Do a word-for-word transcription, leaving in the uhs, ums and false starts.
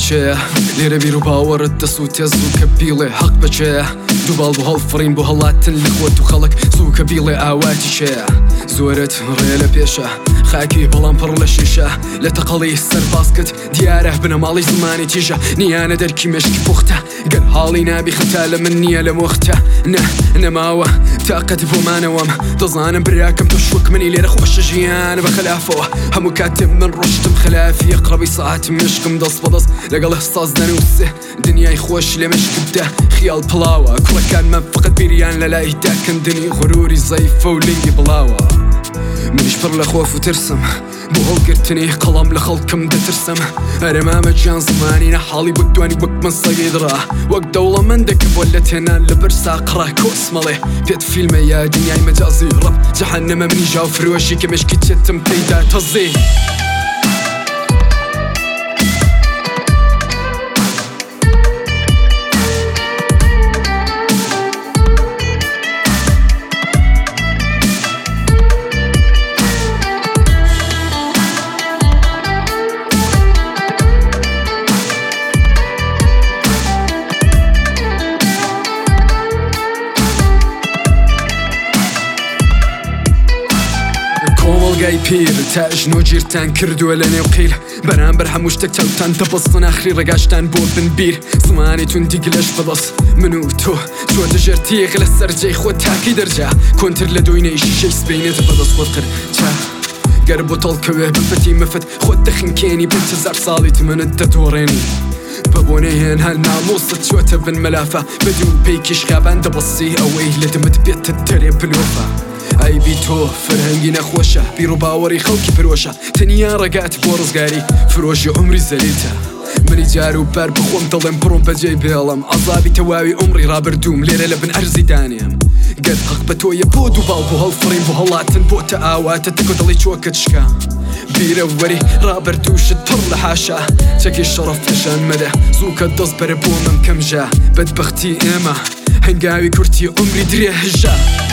بچەیە لێرە بیر و باوەڕت دەسووتێ زووکە بیڵێ حەق بچەیە دووباڵ بۆ هەڵفڕین بۆ هەڵاتن لە خۆت و خەڵک زووکە بیڵێ ئاواتی شەیە زۆرت ڕێ لە پێشە خاکی بەڵام پڕ لە شیشە لە تەقەڵی سەر باسکت دیارە بنەماڵی زمانی تیژە نیانە دەرکی مشکی پوختە گەر حاڵی نابی خەتا لە من نییە لە مۆختە نە نەماوە تاقەت بۆمانەوەم دەزانم بریاکەم تۆ شوک منی لێرە خۆشە ژیان بە خلافەوە هەموو کاتێ من ڕۆشتم خلافی قڕبی ساعت مشکم دەست بەدەست لەگەڵ ساز دەنووسێ دنیای خۆش لێ مشکدا خیال پڵاوە کوڕەکانمان فقط بیریان لە لای داکەندنی غروری زەیفە و لنگی بڵاوە منیش پڕ لە خۆف و ترسم بۆ هەڵگرتنی قەڵام لە خەڵکم دەترسم هەرەمامە گیان زمانی نەحاڵی بۆ دوانی وەک من سەگەی درا وەک دەوڵەمەندێکە بۆ لە تێنان لە بەرسا قڕا کۆسمەڵێ پێت فیلمە یا دنیای مەجازی ڕەب جەحەنەمە منی ژاو فرۆشی کە مشکی چێتم پەیدا تەزێ کۆمەڵگای پیر تا ژنۆ گیرتان کردووە لە نێو قیل بەرامبەر هەموو شتێک چاوتان دەبەستن ئاخری ڕێگاشتان بۆ بنبیر زمانی توندی گلەش بەدەست من و تۆ تۆ دەژێر تیغ لە سەرجەی خۆت تاکی دەرجا کۆنتر لە دوینەی شیشەی سبەینێتە بەدەست خۆت کرد چا گەر بۆ تەڵکەوێ بفەتی مەفەت خۆت دەخنکێنی پێنج هەزار ساڵیت منت دەدۆڕێنی بە بۆنەی هێن هەل نامۆست چۆتە بن مەلافە بەدی و پێیکیش خابان دەبەستی ئەوەی لە دمت بێتە دەرێ بلۆفە ئایبی تۆ فەرهەنگی نەخۆشە بیر و باوەڕی خەڵکی فرۆشە تەنیا ڕێگات بۆ ڕزگاری فرۆشی عمری زەریتە منی جار و بەر بخۆم دەڵێم بڕۆم بەجێی بێڵم ئازابی تەواوی عمری ڕابردووم لێرە لە بن ئەرزی دانێم گەر حەق بە تۆیە بۆ دووباڵ بۆ هەڵفڕین بۆ هەڵاتن بۆتە ئاواتە تکۆ دڵی چۆکت شکا بیرە وەری ڕابردووشت پڕ لە حاشا چەکی شەڕەف پیشان مەدە زووکە دەست بەرە بۆ من کەمژە بەدبەختی ئێمە هەنگاوی کورتی عمری درێ هژە